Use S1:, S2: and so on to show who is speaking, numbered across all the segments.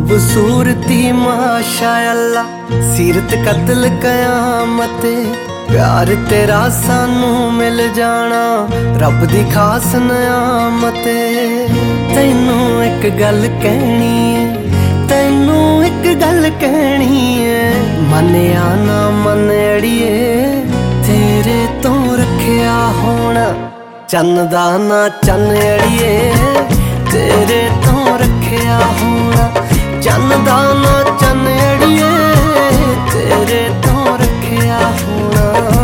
S1: खूबसूरती माशा अल्लाह, सीरत कत्ल कयामत, प्यार तेरा सानू मिल जाना रब दी खास नियामत। तैनू एक गल कहनी है, तैनू एक गल कहनी है, मनिया ना मन अड़िए, तेरे तो रखिया होना चन्न दा ना चन्न अड़िए, तेरे तो रखिया होना चन्न दा ना चन्न अड़िए, तेरे तो रखिया होना।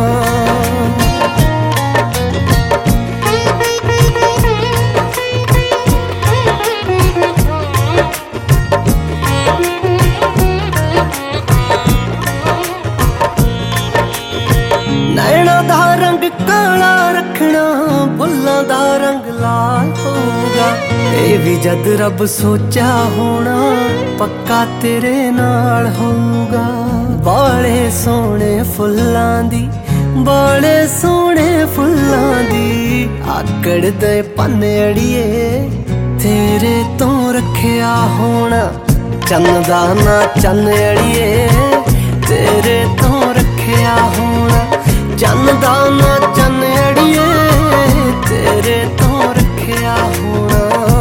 S1: नैना दा रंग काला रखना, फुल्लां दा रंग लाल होगा, ये भी जद रब सोचा होना पक्का तेरे नाल होगा। बाले सोने फुल्लां दी, बाले सोने फुल्लां दी, आकड़ दे पन्ने अड़िए, तेरे तो रखिया होना चन्न दा ना चन्न अड़िए, तेरे तो रखिया होना चन्न दा ना चन्न अड़िए, तेरे तो रखिया होना।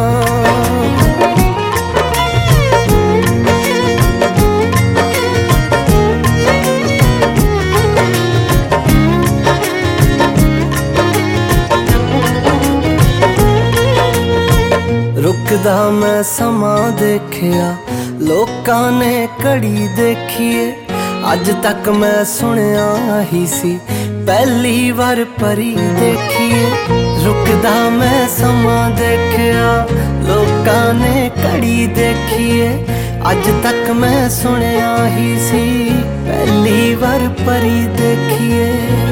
S1: रुकदा मैं समा देखिया, लोकां ने घड़ी देखिए, अज तक मैं सुनिया ही सी पहली बार परी देखिए। रुकदा मैं समा देखिया, लोकां ने घड़ी देखिए, अज तक मैं सुनिया ही सी पहली बार परी देखिए।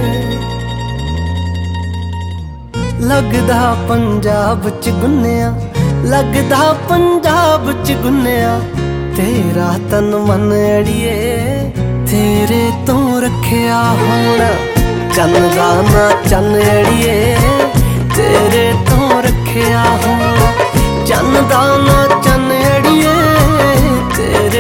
S1: लगदा पंजाब च गुन्निया, लगदा पंजाब च गुन्निया, तेरा तन मन अड़िए, तेरे तो रखिया होना चन्न दा ना चन्न अड़िए, तेरे तो रखिया होना चन्न दा ना चन्न अड़िए, तेरे